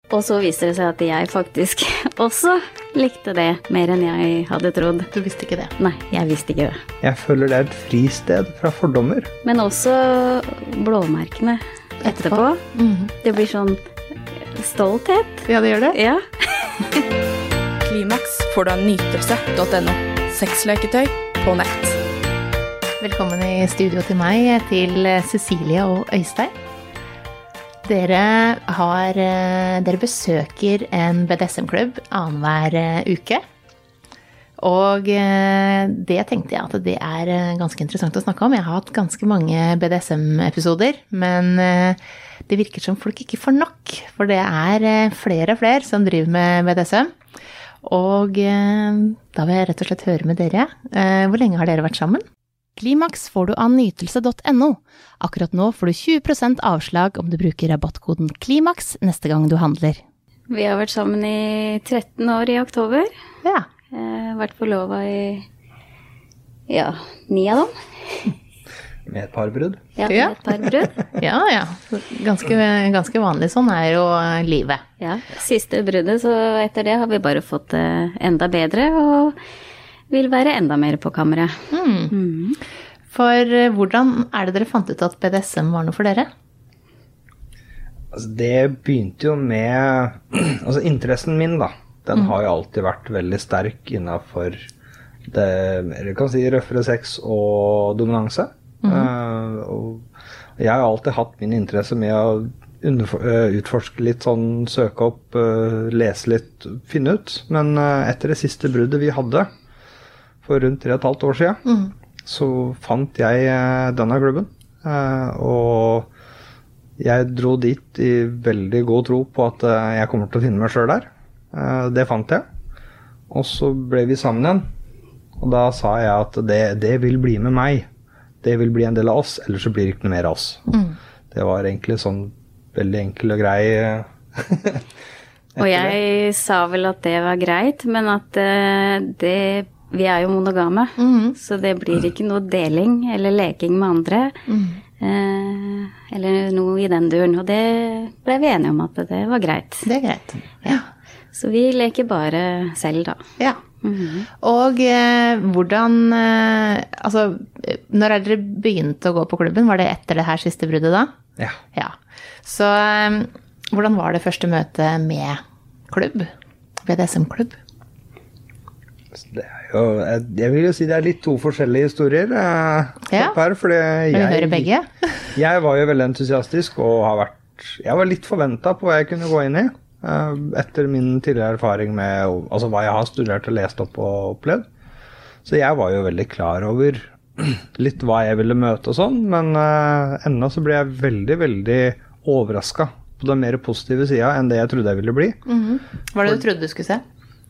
Og så viste det seg at jeg faktisk også likte det mer enn jeg hadde trodd. Du visste ikke det? Nei, jeg visste ikke det. Jeg føler det et fristed fra fordommer. Men også blåmerkene etterpå. Det blir sånn stolthet. Ja, det gjør det. Ja. Klimaks får du av nytelse.no. Sexleketøy på nett. Velkommen i studio til meg, til Cecilie og Øystein. Dere besøker en BDSM-klubb annenhver uke. Og det tenkte jeg at det er ganske interessant å snakke om. Jeg har hatt ganske mange BDSM-episoder, men det virker som folk ikke får nok. For det er flere og flere som driver med BDSM. Og da vil jeg rett og slett høre med dere. Hvor lenge har dere vært sammen? Klimaks får du av nytelse.no. Akkurat nå får du 20% avslag om du bruker rabattkoden KLIMAX neste gang du handler. Vi har vært sammen i 13 år i oktober. Ja. Vært forlovet i 9 av dem. Med et par brudd. Ja, med et par brudd. Ja. Ganske vanlig. Sånn er jo livet. Ja, siste bruddet, så etter det har vi bare fått det enda bedre, og vil være enda mer på kammeret. For hvordan er det dere fant ut at BDSM var noe for dere? Altså, det begynte jo med altså interessen min da. Den har jo alltid vært veldig sterk innenfor det, eller kan si røffere sex og dominanse. Og jeg har jo alltid hatt min interesse med å utforske litt sånn, søke opp, lese litt, finne ut. Men etter det siste bruddet vi hadde, for rundt 3,5 år siden, så fant jeg denne klubben. Og jeg dro dit i veldig god tro på at jeg kommer til å finne meg selv der. Det fant jeg. Og så ble vi sammen igjen. Og da sa jeg at det vil bli med meg. Det vil bli en del av oss, ellers så blir det ikke noe mer av oss. Det var egentlig sånn veldig enkel og grei. Og jeg sa vel at det var greit, men at vi er jo monogame, så det blir ikke noe deling eller leking med andre, eller noe i den duren. Og det ble vi enige om at det var greit. Det er greit, ja. Så vi leker bare selv da. Ja. Og hvordan, altså, når er dere begynte å gå på klubben? Var det etter det her siste bruddet da? Ja. Så hvordan var det første møtet med klubb? BDSM-klubb? Det er jo, jeg vil jo si det er litt to forskjellige historier. Her, fordi vil du høre begge? Jeg var jo veldig entusiastisk, og jeg var litt forventet på hva jeg kunne gå inn i. Etter min tidligere erfaring med altså hva jeg har studert og lest opp og opplevd. Så jeg var jo veldig klar over litt hva jeg ville møte og sånn, men enda så ble jeg veldig, veldig overrasket på den mer positive siden enn det jeg trodde jeg ville bli. Hva var det du trodde du skulle se?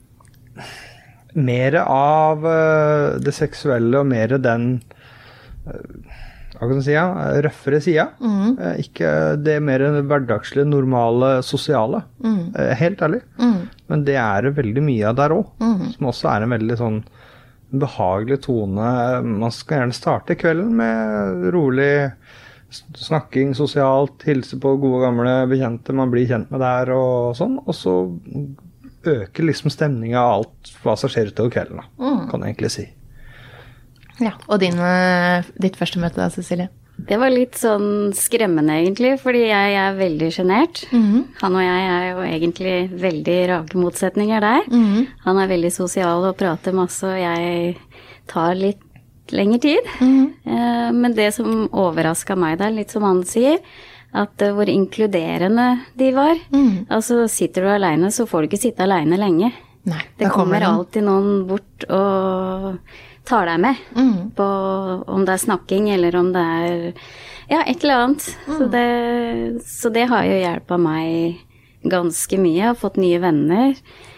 Mer av det seksuelle og mer den hva kan man si, røffere siden. Ikke det mer hverdagslige, normale, sosiale. Helt ærlig. Men det er veldig mye av der også. Som også er en veldig sånn behagelig tone. Man skal gjerne starte kvelden med rolig snakking, sosialt, hilse på gode gamle bekjente man blir kjent med der og sånn. Og så øker liksom stemningen av alt hva som skjer utover kvelden, kan jeg egentlig si. Ja, og ditt første møte da, Cecilie? Det var litt sånn skremmende egentlig, fordi jeg er veldig genert. Han og jeg er jo egentlig veldig rake motsetninger der. Han er veldig sosial og prater masse, og jeg tar litt lengre tid. Men det som overrasket meg der, litt som han sier, at hvor inkluderende de var. Altså, sitter du alene, så får du ikke sitte alene lenge. Nei, det kommer alltid noen bort og tar deg med på om det er snakking eller om det er et eller annet. Så det har jo hjulpet meg ganske mye. Jeg har fått nye venner.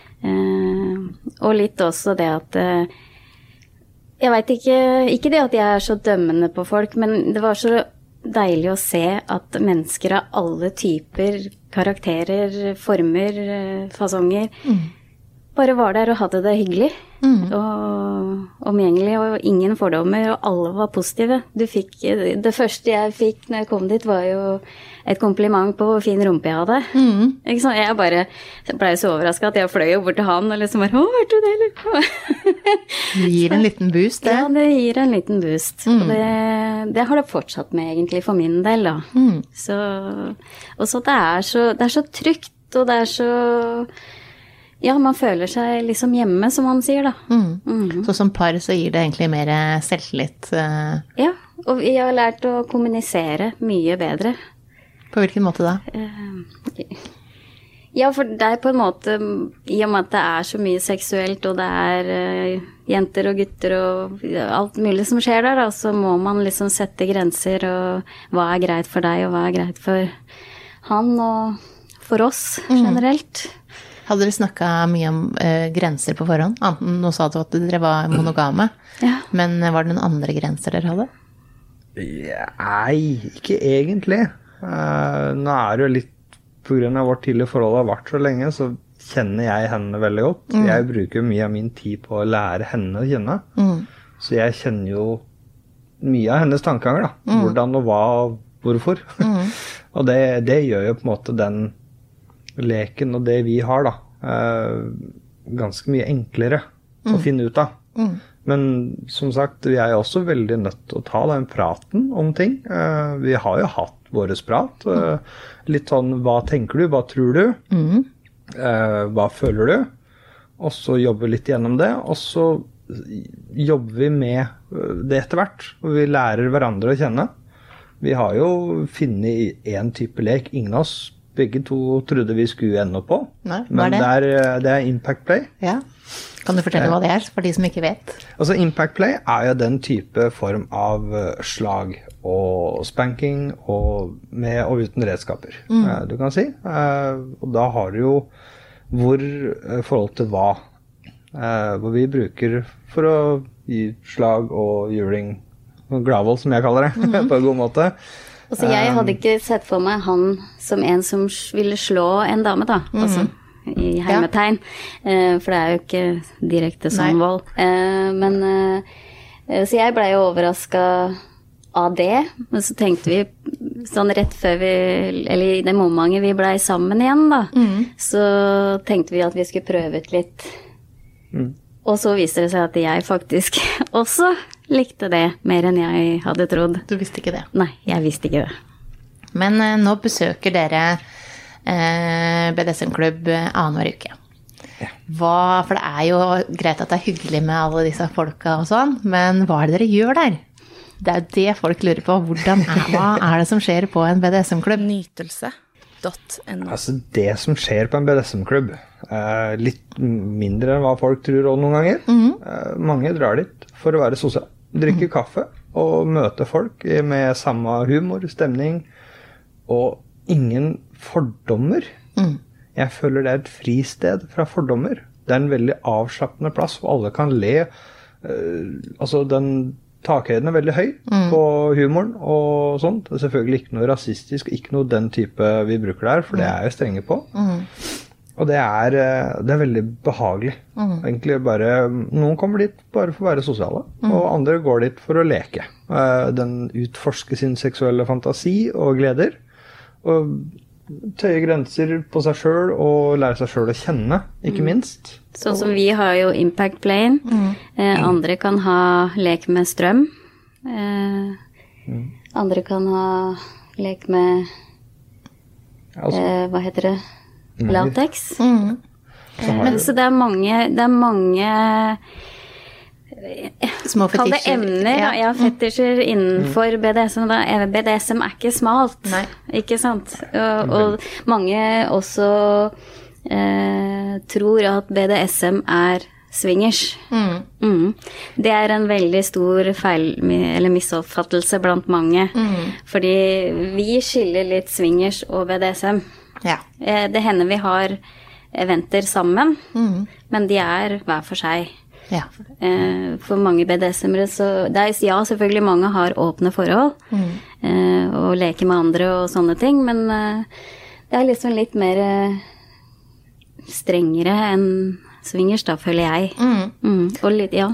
Og litt også det at jeg vet ikke det at jeg er så dømmende på folk, men det var så deilig å se at mennesker av alle typer, karakterer, former, fasonger, bare var der og hadde det hyggelig. Og omgjengelig, og ingen fordommer, og alle var positive. Det første jeg fikk når jeg kom dit, var jo et kompliment på hvor fin rumpe jeg hadde. Ikke sant? Jeg ble så overrasket at jeg fløy jo bort til han, og liksom bare, hørte du det, eller? Det gir en liten boost, det. Ja, det gir en liten boost. Og det har det fortsatt med, egentlig, for min del, da. Og så det er så trygt, og det er så... Ja, man føler seg liksom hjemme, som man sier, da. Så som par så gir det egentlig mer selvtillit. Ja, og vi har lært å kommunisere mye bedre. På hvilken måte da? Ja, for det er på en måte, i og med at det er så mye seksuelt, og det er jenter og gutter og alt mulig som skjer der, da, så må man liksom sette grenser, og hva er greit for deg, og hva er greit for han, og for oss generelt. Hadde dere snakket mye om grenser på forhånd? Nå sa du at dere var monogame, men var det noen andre grenser dere hadde? Nei, ikke egentlig. Nå er det jo litt, på grunn av vårt tidlige forhold har vært så lenge, så kjenner jeg henne veldig godt. Jeg bruker mye av min tid på å lære henne å kjenne. Så jeg kjenner jo mye av hennes tankeganger, da. Hvordan og hva og hvorfor. Og det gjør jo på en måte den leken og det vi har, da, ganske mye enklere å finne ut av. Men som sagt, vi er jo også veldig nødt til å ta den praten om ting. Vi har jo hatt våres prat. Litt sånn, hva tenker du, hva tror du, hva føler du? Og så jobber vi litt gjennom det, og så jobber vi med det etter hvert. Og vi lærer hverandre å kjenne. Vi har jo funnet en type lek, ingen av oss begge to trodde vi skulle ende på. Nei, men det er Impact Play. Ja. Kan du fortelle hva det er, for de som ikke vet? Altså, Impact Play er jo den type form av slag og spanking og med og uten redskaper, du kan si. Og da har du jo forhold til hva. Hvor vi bruker for å gi slag og juling, gladvold som jeg kaller det, på en god måte. Altså, jeg hadde ikke sett for meg han som en som ville slå en dame, da. Altså, i hermetegn. For det er jo ikke direkte sånn vold. Så jeg ble jo overrasket av det. Men så tenkte vi sånn rett før eller i det momentet vi ble sammen igjen, da. Så tenkte vi at vi skulle prøve ut litt. Og så viste det seg at jeg faktisk også likte det mer enn jeg hadde trodd. Du visste ikke det? Nei, jeg visste ikke det. Men nå besøker dere BDSM-klubb annenhver uke. For det er jo greit at det er hyggelig med alle disse folka og sånn, men hva er det dere gjør der? Det er jo det folk lurer på. Hva er det som skjer på en BDSM-klubb? Nytelse.no. Altså, det som skjer på en BDSM-klubb, litt mindre enn hva folk tror noen ganger. Mange drar dit for å være sosial. Drikke kaffe og møte folk med samme humor, stemning, og ingen fordommer. Jeg føler det er et fristed fra fordommer. Det er en veldig avslappende plass, hvor alle kan le. Altså, den takhøyden er veldig høy på humoren og sånt. Det er selvfølgelig ikke noe rasistisk, ikke noe den type vi bruker der, for det er jeg strenge på. Og det er veldig behagelig. Egentlig bare, noen kommer dit bare for å være sosiale, og andre går dit for å leke. Den utforsker sin seksuelle fantasi og gleder, og tøye grenser på seg selv, og lære seg selv å kjenne, ikke minst. Sånn som vi har jo Impact Play. Andre kan ha lek med strøm. Andre kan ha lek med, hva heter det? Latex. Men så det er mange små fetisjer. Kall det emner, ja, fetisjer innenfor BDSM. BDSM er ikke smalt, Nei. Ikke sant? Og mange også tror at BDSM er swingers. Det er en veldig stor feil, eller misoppfattelse blant mange. Fordi vi skiller litt swingers og BDSM. Ja. Det hender vi har eventer sammen, men de er hver for seg. Ja. For mange BDSM-ere så ja, selvfølgelig mange har åpne forhold og leker med andre og sånne ting, men det er liksom litt mer strengere enn swingers da, føler jeg. Og litt, ja.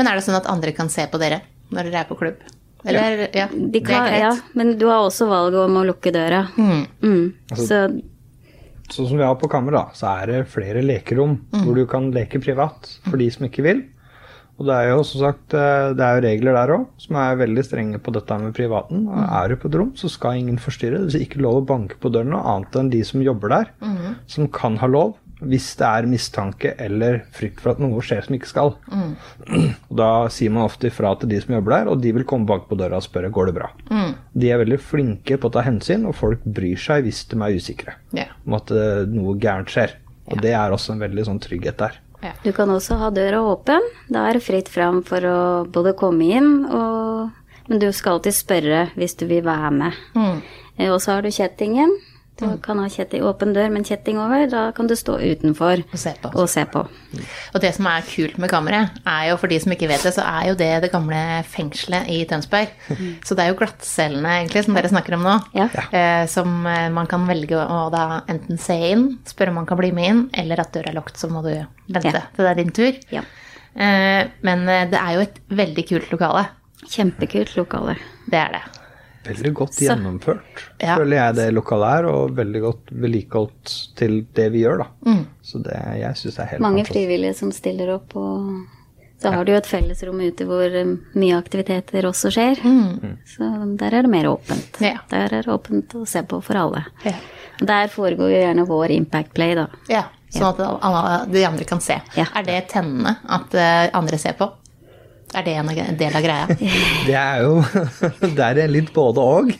Men det sånn at andre kan se på dere når dere på klubb? Eller, ja, de kan, ja, men du har også valget om å lukke døra. Altså, sånn som vi har på kamera, så det flere lekerom hvor du kan leke privat for de som ikke vil. Og det jo som sagt, det jo regler der også, som veldig strenge på dette med privaten. Du på et rom, så skal ingen forstyrre. Det er ikke lov å banke på døren noe annet enn de som jobber der, som kan ha lov, hvis det mistanke eller frykt for at noe skjer som ikke skal. Og da sier man ofte ifra til de som jobber der, og de vil komme bak på døra og spørre, går det bra? De veldig flinke på å ta hensyn, og folk bryr seg hvis de usikre om at noe gærent skjer. Og det også en veldig sånn trygghet der. Ja. Du kan også ha døra åpen. Da det fritt fram for å både komme inn, men du skal alltid spørre hvis du vil være med. Og så har du kjettingen. Du kan ha åpen dør, men kjetting over, da kan du stå utenfor og se på. Og det som kult med kammeret, jo for de som ikke vet det, så jo det gamle fengselet i Tønsberg. Så det jo glattcellene egentlig, som dere snakker om nå, som man kan velge å da enten se inn, spørre om man kan bli med inn, eller at døra lukket, så må du vente til det din tur. Ja. Men det jo et veldig kult lokale. Kjempekult lokale. Det det. Veldig godt gjennomført, føler jeg det lokalet og veldig godt vedlikeholdt til det vi gjør da. Så det, jeg synes det helt mange frivillige som stiller opp, og så har du jo et fellesrom ute hvor mye aktiviteter også skjer. Så der det mer åpent. Der det åpent å se på for alle. Der foregår jo gjerne vår Impact Play da. Ja, sånn at de andre kan se. Det tennende at andre ser på? Det en del av greia? Det jo, det litt både og.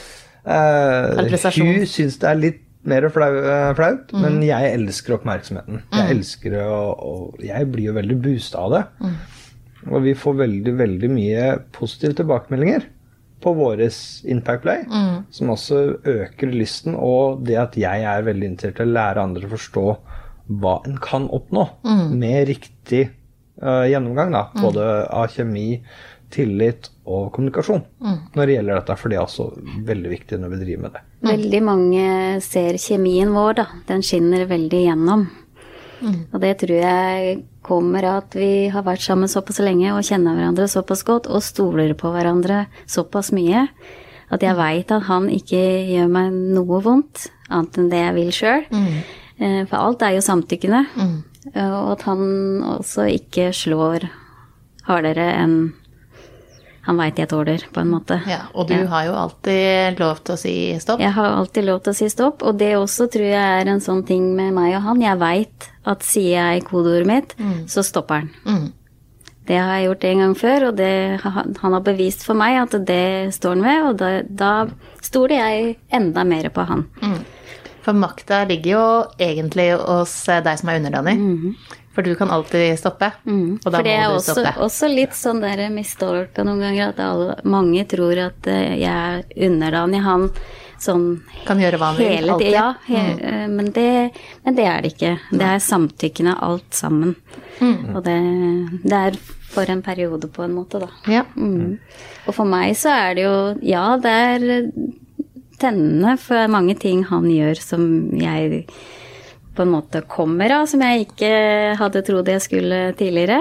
Hun synes det litt mer flaut, men jeg elsker oppmerksomheten. Jeg elsker og jeg blir jo veldig boostet av det. Og vi får veldig, veldig mye positive tilbakemeldinger på våres Impact Play, som også øker lysten, og det at jeg veldig interessert i å lære andre å forstå hva en kan oppnå med riktig gjennomgang da, både av kjemi, tillit og kommunikasjon når det gjelder dette, for det også veldig viktig når vi driver med det. Veldig mange ser kjemien vår da, den skinner veldig gjennom. Og det tror jeg kommer at vi har vært sammen såpass lenge og kjenner hverandre såpass godt og stoler på hverandre såpass mye at jeg vet at han ikke gjør meg noe vondt annet enn det jeg vil selv. For alt jo samtykkende. Og at han også ikke slår hardere enn han vet jeg tåler, på en måte. Ja, og du har jo alltid lov til å si stopp. Jeg har alltid lov til å si stopp, og det også tror jeg en sånn ting med meg og han. Jeg vet at sier jeg kodeordet mitt, så stopper han. Det har jeg gjort en gang før, og han har bevist for meg at det står han ved, og da stoler jeg enda mer på han. For makta ligger jo egentlig hos deg som underdanig. For du kan alltid stoppe, og da for det må du stoppe. For det også litt sånn der mistolka noen ganger, at mange tror at jeg underdanig han sånn kan gjøre hva han vil, alltid. Ja, men det det ikke. Det samtykkende alt sammen. Og det for en periode på en måte da. Ja. Og for meg så det jo, ja, det tennende for mange ting han gjør som jeg på en måte kommer av, som jeg ikke hadde trodd jeg skulle tidligere.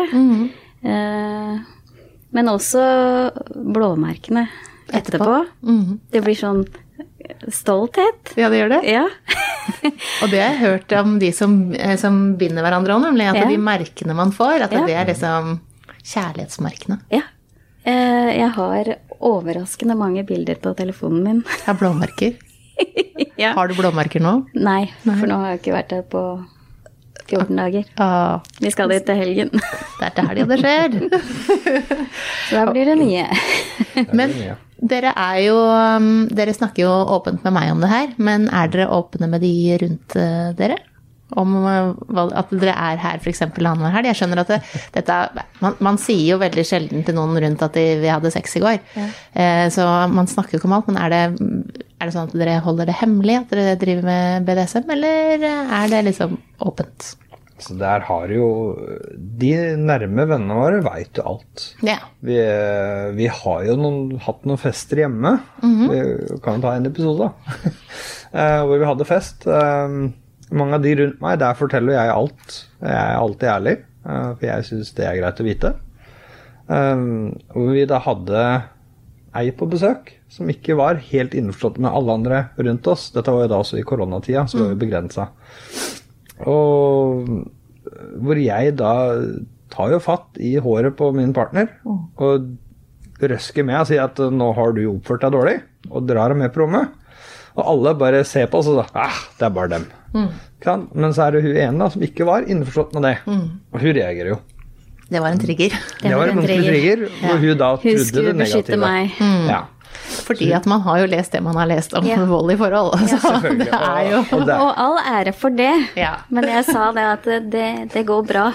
Men også blåmerkene etterpå. Det blir sånn stolthet. Ja, det gjør det. Ja. Og det har jeg hørt om de som binder hverandre også, nemlig at de merkene man får, at det liksom kjærlighetsmerkene. Ja. Jeg har overraskende mange bilder på telefonen min. Ja, blåmerker. Ja. Har du blåmerker nå? Nei, for nå har jeg ikke vært der på 14 dager. Vi skal dit til helgen. Det til helgen det skjer. Så da blir det nye. Men dere dere snakker jo åpent med meg om det her, men dere åpne med de rundt dere? Om at dere her for eksempel annenhver helg. Jeg skjønner at man sier jo veldig sjelden til noen rundt at vi hadde sex i går. Så man snakker jo ikke om alt, men det sånn at dere holder det hemmelig at dere driver med BDSM, eller det liksom åpent? Så der har jo de nærme vennene våre vet jo alt. Ja. Vi har jo hatt noen fester hjemme. Vi kan jo ta en episode da. Hvor vi hadde fest. Mange av de rundt meg, der forteller jeg alt. Jeg alltid ærlig, for jeg synes det greit å vite. Hvor vi da hadde ei på besøk, som ikke var helt innforstått med alle andre rundt oss. Dette var jo da også i koronatida, så var vi begrenset. Og hvor jeg da tar jo fatt i håret på min partner, og røsker med og sier at nå har du oppført deg dårlig, og drar ham med på rommet. Og alle bare ser på oss og da, det er bare dem. Men så er det hun ene da, som ikke var innforstått med det, og hun reagerer jo. Det var en trigger. Det var en ordentlig trigger, hvor hun da trodde det negative. Hun skulle beskytte meg. Ja. Fordi at man har jo lest det man har lest om vold i forhold. Ja, selvfølgelig. Det er jo... Og all ære for det. Ja. Men jeg sa det at det går bra.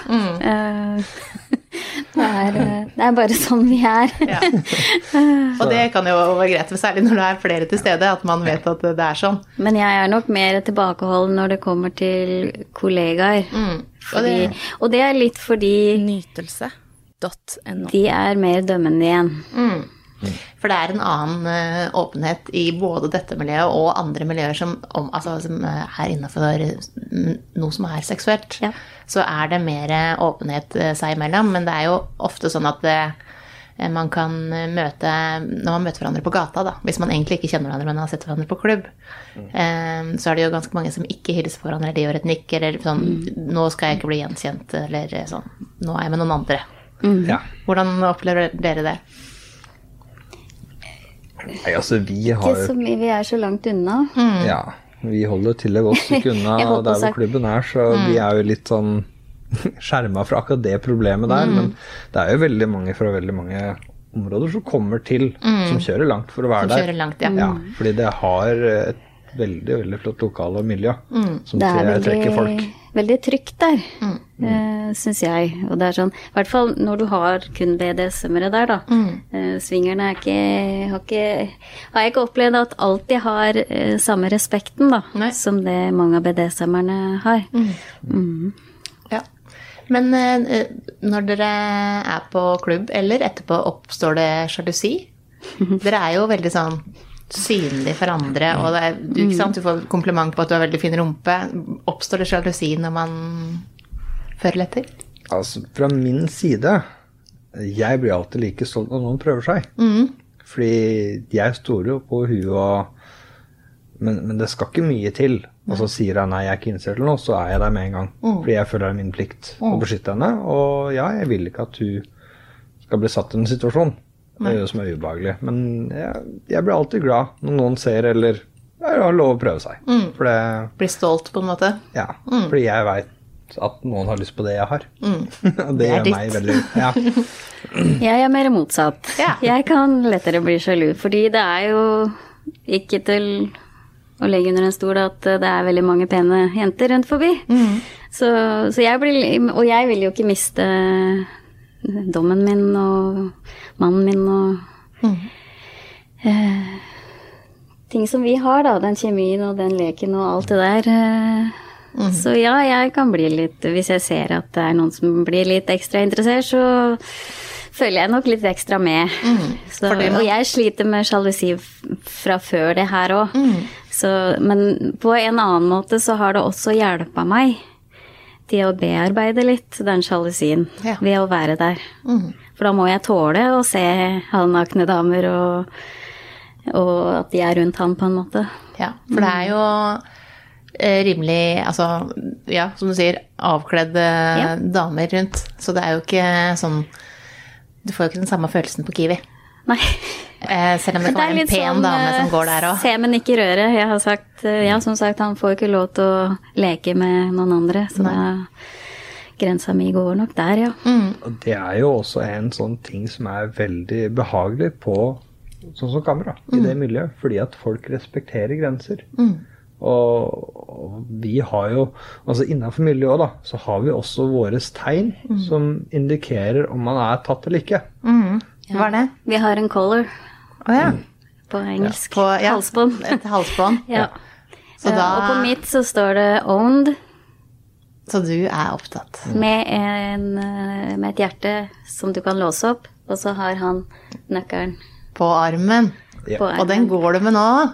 Det er bare sånn vi er. Ja. Og det kan jo være greit, særlig når det er flere til stede, at man vet at det er sånn. Men jeg er nok mer tilbakeholden når det kommer til kollegaer. Og det er litt fordi Nytelse.no. De er mer dømmende igjen. For det er en annen åpenhet i både dette miljøet og andre miljøer som er innenfor noe som er seksuelt. Ja. Så er det mer åpenhet seg imellom, men det er jo ofte sånn at man kan møte, når man møter hverandre på gata da, hvis man egentlig ikke kjenner hverandre, men har sett hverandre på klubb, så er det jo ganske mange som ikke hilser på hverandre, de gjør et nikk, eller sånn, nå skal jeg ikke bli gjenkjent, eller sånn, nå er jeg med noen andre. Ja. Hvordan opplever dere det? Nei, altså vi er så langt unna. Ja, vi holder til et godt stykke unna der hvor klubben er, så vi er jo litt sånn skjermet fra akkurat det problemet der, men det er jo veldig mange fra veldig mange områder som kommer til, som kjører langt for å være der. Som kjører langt, ja. Ja, fordi det har et veldig, veldig flott lokale miljø som trekker folk. Veldig trygt der, synes jeg. Og det er sånn, i hvert fall når du har kun BDSM-ere der da. Swingerne har jeg ikke opplevd at alltid har samme respekten da, som det mange av BDSM-erne har. Ja. Men når dere er på klubb, eller etterpå oppstår det sjalusi? Dere er jo veldig sånn synlig for andre, og det er, ikke sant? Du får kompliment på at du har veldig fin rumpe. Oppstår det sjalusi når man fører letter? Altså, fra min side, jeg blir alltid like stolt når noen prøver seg. Fordi jeg står jo på huet, men det skal ikke mye til. Og så sier jeg nei, jeg er ikke interessert eller noe, så er jeg der med en gang. Fordi jeg føler det er min plikt å beskytte henne, og ja, jeg vil ikke at hun skal bli satt i en situasjon. Det er jo som er ubehagelig. Men jeg blir alltid glad når noen ser, eller har lov å prøve seg. For det... Blir stolt på en måte? Ja, fordi jeg vet at noen har lyst på det jeg har. Og det gjør meg veldig... Ja. Jeg er mer motsatt. Ja. Jeg kan lettere bli sjalu, fordi det er jo ikke til å legge under en stol at det er veldig mange pene jenter rundt forbi. Så jeg blir... Og jeg vil jo ikke miste... dommen min og mannen min og ting som vi har da, den kjemien og den leken og alt det der. Så ja, jeg kan bli litt, hvis jeg ser at det er noen som blir litt ekstra interessert, så føler jeg nok litt ekstra med. Og jeg sliter med sjalusi fra før det her også. Men på en annen måte så har det også hjulpet meg til å bearbeide litt den sjalusien ved å være der. For da må jeg tåle å se halvnakne damer og at de er rundt han på en måte. Ja, for det er jo rimelig, altså, ja, som du sier, avkledde damer rundt. Så det er jo ikke sånn, du får jo ikke den samme følelsen på Kiwi. Nei. Selv om det kan være en pen sånn, dame som går der også. Se, men ikke røre. Jeg har sagt, som sagt, han får ikke lov til å leke med noen andre. Så grensa mi går nok der, ja. Og det er jo også en sånn ting som er veldig behagelig på sånn som kamera i det miljøet, fordi at folk respekterer grenser. Og vi har jo, altså innenfor miljøet da, så har vi også våres tegn som indikerer om man er tatt eller ikke. Hva er det? Vi har en collar. På engelsk. På, halsbånd. Et halsbånd. Så da... Og på mitt så står det owned. Så du er opptatt. Med et hjerte som du kan låse opp, og så har han nøkkelen. På armen. Og den går du med nå.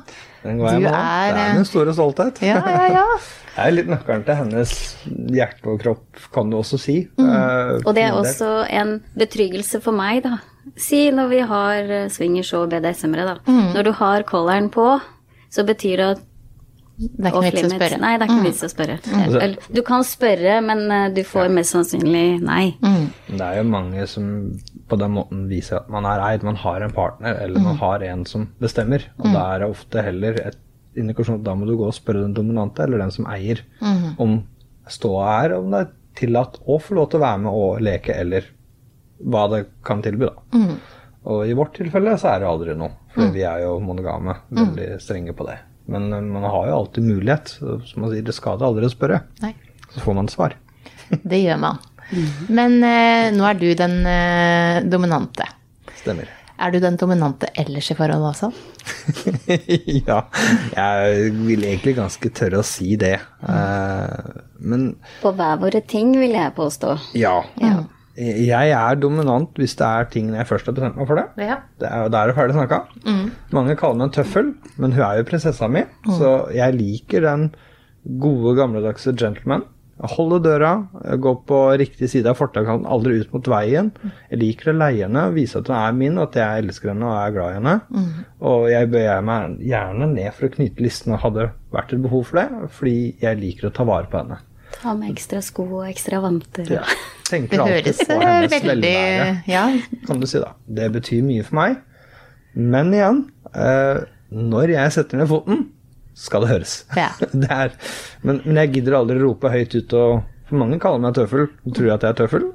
Den går jeg med. Det er min store stolthet. Ja. Det er litt nøkkelen til hennes hjerte og kropp, kan du også si. Og det er også en betryggelse for meg, da. Si når vi har swingers og BDSM-ere, da. Når du har kolleren på, så betyr det at det er ikke vits å spørre. Nei, det er ikke vits å spørre. Du kan spørre, men du får mest sannsynlig nei. Det er jo mange som på den måten viser at man er eid, man har en partner, eller man har en som bestemmer. Og da er det ofte heller et indikasjon at da må du gå og spørre den dominante, eller den som eier, om ståa er, om det er tillatt å få lov til å være med og leke, eller hva det kan tilby da. Og i vårt tilfelle så er det aldri noe, for vi er jo monogame, veldig strenge på det. Men man har jo alltid mulighet, som man sier, det skader aldri å spørre. Nei. Så får man svar. Det gjør man. Men nå er du den dominante. Stemmer. Er du den dominante ellers i forholdet også? Ja, jeg vil egentlig ganske tørre å si det. Men på hver våre ting vil jeg påstå. Ja. Jeg er dominant hvis det er ting jeg først har bestemt meg for det. Ja. Da er det ferdig snakket. Mange kaller meg en tøffel, men hun er jo prinsessa mi, så jeg liker den gode gamledagse gentleman. Jeg holder døra, jeg går på riktig side av fortauskanten, aldri ut mot veien. Jeg liker å leie henne, vise at hun er min, at jeg elsker henne og er glad i henne. Og jeg bøyer meg gjerne ned for å knyte listen, hadde vært et behov for det, fordi jeg liker å ta vare på henne. Ta med ekstra sko og ekstra vanter. Ja, tenker alltid på hennes velvære, kan du si da. Det betyr mye for meg. Men igjen, når jeg setter ned foten, skal det høres. Ja. Men jeg gidder aldri rope høyt ut, og for mange kaller meg tøffel, og tror at jeg er tøffel.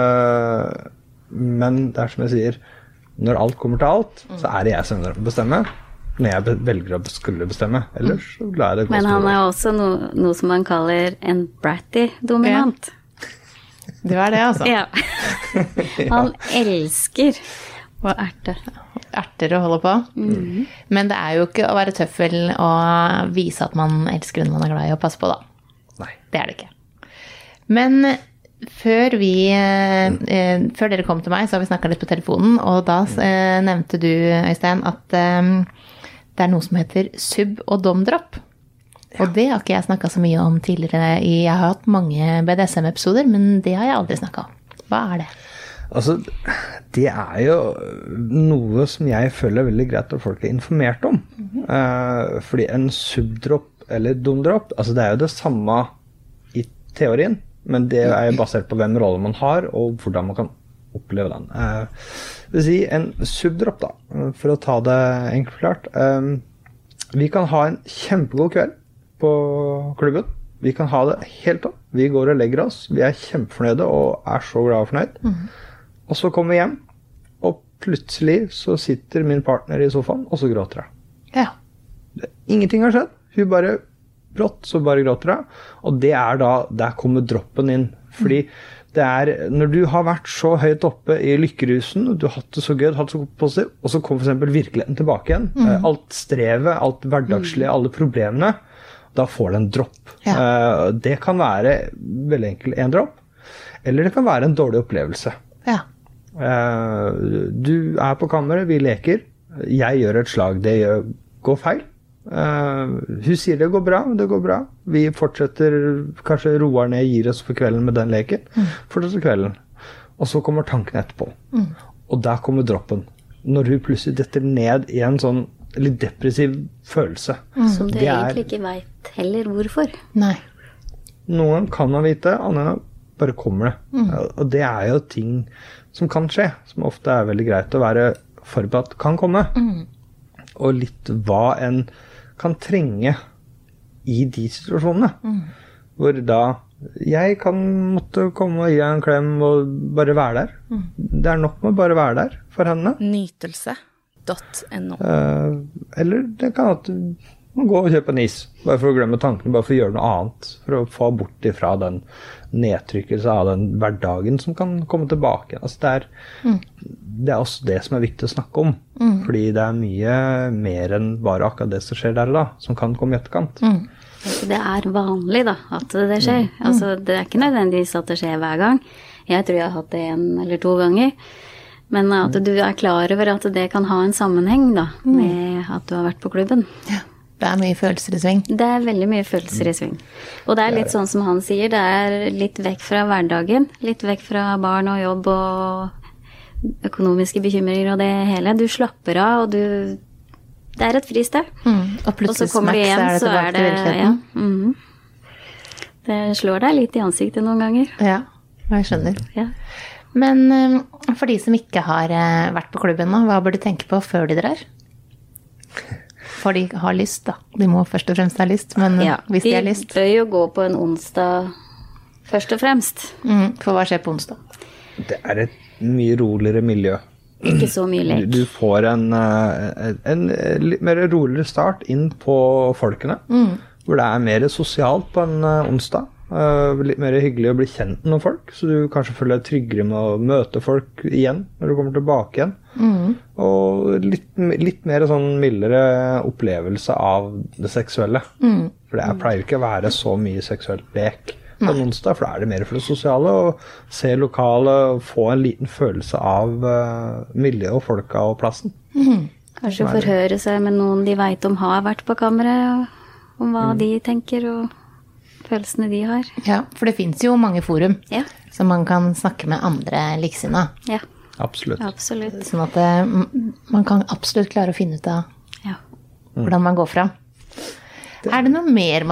Men det er som jeg sier, når alt kommer til alt, så er det jeg som bestemmer. Når jeg velger å skulle bestemme, ellers så lar jeg det gå. Men han er også noe som man kaller en bratty dominant. Ja. Det var det, altså. Ja. Han elsker å erte. Erter å holde på. Men det er jo ikke å være tøffel og vise at man elsker den man er glad i og passe på, da. Nei. Det er det ikke. Men før dere kom til meg, så har vi snakket litt på telefonen, og da nevnte du, Øystein, at det er noe som heter sub- og dom-drop. Ja. Og det har ikke jeg snakket så mye om tidligere. Jeg har hatt mange BDSM-episoder, men det har jeg aldri snakket om. Hva er det? Altså, det er jo noe som jeg føler veldig greit at folk er informert om. Fordi en sub-drop eller dom-drop, altså det er jo det samme i teorien, men det er jo basert på hvem rolle man har, og hvordan man kan oppleve den. Det vil si en subdrop da, for å ta det enkelt klart. Vi kan ha en kjempegod kveld på klubben. Vi kan ha det helt opp. Vi går og legger oss. Vi er kjempefornøyde og er så glad og fornøyd. Og så kommer vi hjem, og plutselig så sitter min partner i sofaen, og så gråter jeg. Ja. Ingenting har skjedd. Hun bare brått, så bare gråter jeg. Og det er da, der kommer droppen inn. Fordi det er, når du har vært så høyt oppe i lykkerusen, du har hatt det så gøy, hatt det så positivt, og så kommer for eksempel virkeligheten tilbake igjen. Alt strevet, alt hverdagslige, alle problemene, da får det en dropp. Ja. Det kan være veldig enkelt en dropp, eller det kan være en dårlig opplevelse. Ja. Du er på kammeret, vi leker, jeg gjør et slag, det går feil. Hun sier det går bra, vi fortsetter, kanskje roer ned, gir oss for kvelden med den leken, fortsetter kvelden, og så kommer tanken etterpå, og der kommer droppen, når hun plutselig detter ned i en sånn litt depressiv følelse. Som du egentlig ikke vet heller hvorfor. Nei. Noen kan man vite, andre bare kommer det, og det er jo ting som kan skje, som ofte er veldig greit å være forberedt kan komme, og litt hva en kan trenge i de situasjonene. Hvor da jeg kan måtte komme og gi en klem og bare være der. Det er nok med bare være der for henne. Nytelse.no Eller det kan at man går og kjøper en is, bare for å glemme tankene, bare for å gjøre noe annet, for å få bort ifra den nedtrykkelse av den hverdagen som kan komme tilbake. Altså det er også det som er viktig å snakke om, fordi det er mye mer enn bare akkurat det som skjer der og da, som kan komme i etterkant. Altså, det er vanlig da, at det skjer. Altså, det er ikke nødvendigvis at det skjer hver gang. Jeg tror jeg har hatt det 1 eller 2 ganger. Men at du er klar over at det kan ha en sammenheng da, med at du har vært på klubben. Ja. Det mye følelser i sving. Det veldig mye følelser i sving. Og det litt sånn som han sier, det litt vekk fra hverdagen, litt vekk fra barn og jobb og økonomiske bekymringer og det hele. Du slapper av, og det et fristed. Og plutselig smaks det tilbake til virkeligheten. Det slår deg litt i ansiktet noen ganger. Ja, jeg skjønner. Ja. Men for de som ikke har vært på klubben nå, hva bør de tenke på før de drar? For de har lyst, da. De må først og fremst ha lyst, men hvis de har lyst. De bør jo gå på en onsdag først og fremst. For hva skjer på onsdag? Det et mye roligere miljø. Ikke så mye lek. Du får en litt mer roligere start inn på folkene, hvor det mer sosialt på en onsdag. Litt mer hyggelig å bli kjent med noen folk, så du kanskje føler deg tryggere med å møte folk igjen når du kommer tilbake igjen. Og litt mer sånn mildere opplevelse av det seksuelle. For det pleier ikke å være så mye seksuelt lek på en onsdag, for det mer for det sosiale, å se lokale, få en liten følelse av miljøet og folka og plassen. Kanskje forhøre seg med noen de vet om har vært på kammeret, om hva de tenker og følelsene de har. Ja, for det finnes jo mange forum som man kan snakke med andre likesinnede. Ja. Absolutt. Sånn at man kan absolutt klare å finne ut av hvordan man går fram. Det noe mer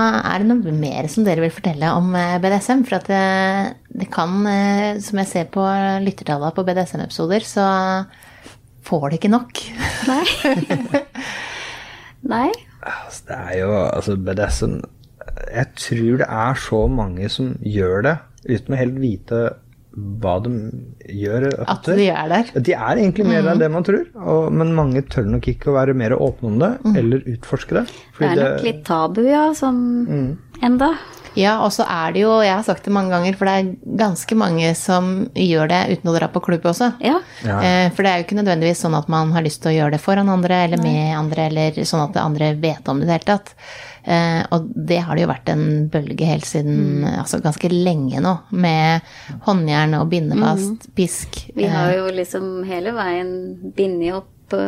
som dere vil fortelle om BDSM? For at det kan, som jeg ser på lyttertallet på BDSM-episoder, så får det ikke nok. Nei. Nei. Det jo, BDSM, jeg tror det så mange som gjør det, uten å helt vite hva de gjør. At de der. De egentlig mer enn det man tror, men mange tør nok ikke å være mer åpne om det, eller utforske det. Det nok litt tabu, som enda. Ja, og så det jo, jeg har sagt det mange ganger, for det ganske mange som gjør det uten å dra på klubb også. Ja. For det jo ikke nødvendigvis sånn at man har lyst til å gjøre det foran andre, eller med andre, eller sånn at andre vet om det helt tatt. Og det har det jo vært en bølge helt siden, altså ganske lenge nå, med håndjern og bindefast, pisk. Vi har jo liksom hele veien bindet opp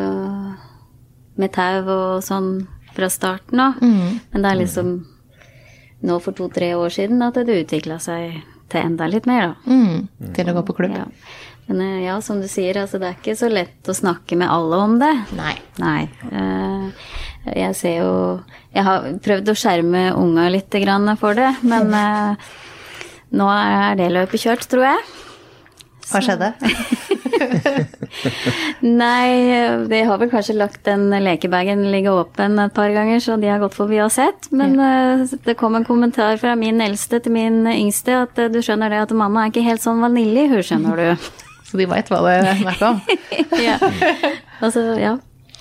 med tau og sånn fra starten av, men det liksom nå for 2-3 år siden at det utviklet seg til enda litt mer da. Til å gå på klubb. Ja. Men som du sier, altså, det ikke så lett å snakke med alle om det. Nei. Jeg ser jo, jeg har prøvd å skjerme unga litt grann for det, men nå det løpet kjørt, tror jeg. Hva skjedde? Nei, de har vel kanskje lagt den lekebagen ligge åpen et par ganger, så de har gått forbi og sett. Men det kom en kommentar fra min eldste til min yngste, at du skjønner det at mamma ikke helt sånn vanilje, hun skjønner du. Så de vet hva det snakker om? Ja. Altså, ja.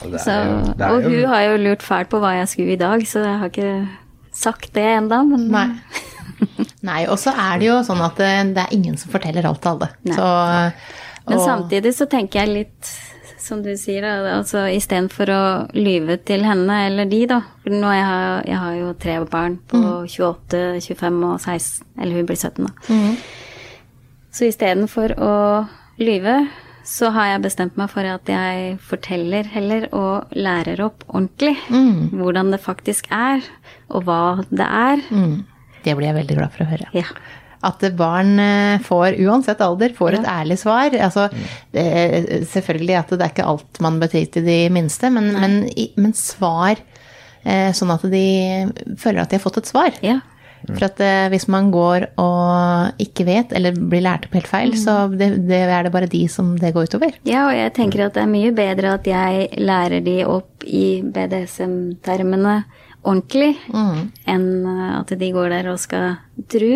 Og hun har jo lurt fælt på hva jeg skulle i dag, så jeg har ikke sagt det enda, men... Nei, og så det jo sånn at det ingen som forteller alt til alle. Så, men samtidig så tenker jeg litt, som du sier da, altså i stedet for å lyve til henne eller de da, for nå jeg har jo 3 barn på 28, 25 og 16, eller hun blir 17 da. Så i stedet for å lyve, så har jeg bestemt meg for at jeg forteller heller og lærer opp ordentlig hvordan det faktisk og hva det Det blir jeg veldig glad for å høre. Ja. At barn får, uansett alder, får et ærlig svar. Altså, selvfølgelig at det ikke alt man bør til de minste, men svar sånn at de føler at de har fått et svar. Ja. For at hvis man går og ikke vet, eller blir lært opp helt feil, så det det bare de som det går utover. Ja, og jeg tenker at det mye bedre at jeg lærer de opp i BDSM-termene ordentlig, enn at de går der og skal tro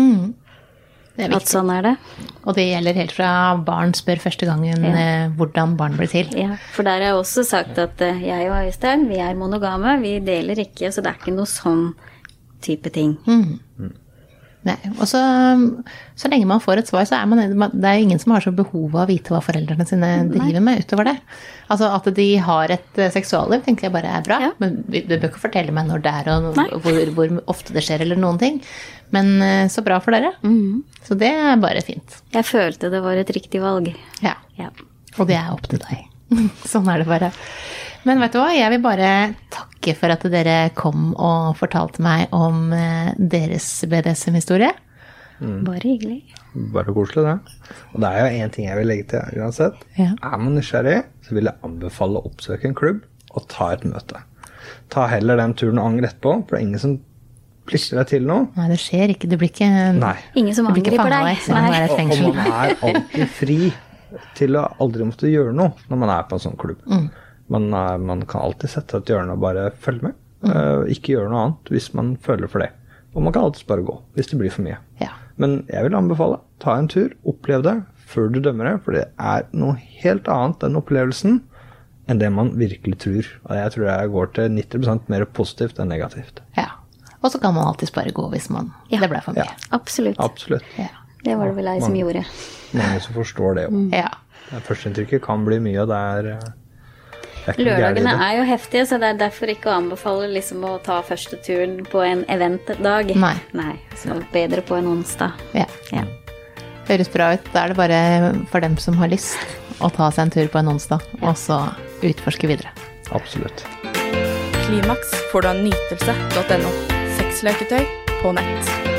at sånn det. Og det gjelder helt fra barn spør første gangen hvordan barn blir til. Ja, for der har jeg også sagt at jeg og Øystein, vi monogame, vi deler ikke, så det ikke noe sånn type ting. Nei, og så lenge man får et svar, så det ingen som har så behov av å vite hva foreldrene sine driver med utover det. Altså at de har et seksualliv, tenker jeg bare bra, men du bør ikke fortelle meg når det og hvor ofte det skjer eller noen ting. Men så bra for dere. Så det bare fint. Jeg følte det var et riktig valg. Ja. Og det opp til deg. Sånn det bare. Men vet du hva, jeg vil bare takke for at dere kom og fortalte meg om deres BDSM-historie. Bare hyggelig. Bare koselig, det. Og det jo en ting jeg vil legge til uansett. Ja. Man nysgjerrig, så vil jeg anbefale å oppsøke en klubb og ta et møte. Ta heller den turen og angre etterpå, for det ingen som plikter deg til noe. Nei, det skjer ikke. Det blir ikke... Nei. Ingen som angriper deg. Selv om det et fengsel. Og man alltid fri til å aldri måtte gjøre noe når man på en sånn klubb. Man kan alltid sette et hjørne og bare følge med. Ikke gjøre noe annet hvis man føler for det. Og man kan alltid bare gå hvis det blir for mye. Ja. Men jeg vil anbefale, ta en tur, opplev det før du dømmer det, for det noe helt annet enn opplevelsen enn det man virkelig tror. Og jeg tror jeg går til 90% mer positivt enn negativt. Ja. Og så kan man alltid bare gå hvis det ble for mye. Ja. Absolutt. Absolutt. Ja. Det var det vel jeg som gjorde. Mange som forstår det jo. Ja. Førsteinntrykket kan bli mye, og det Lørdagene jo heftige, så det derfor ikke å anbefale liksom å ta første turen på en eventdag. Nei. Så bedre på en onsdag. Ja. Høres bra ut. Da det bare for dem som har lyst å ta seg en tur på en onsdag, og så utforske videre. Absolutt. Klimaks får du av nytelse.no. Sexleketøy på nett.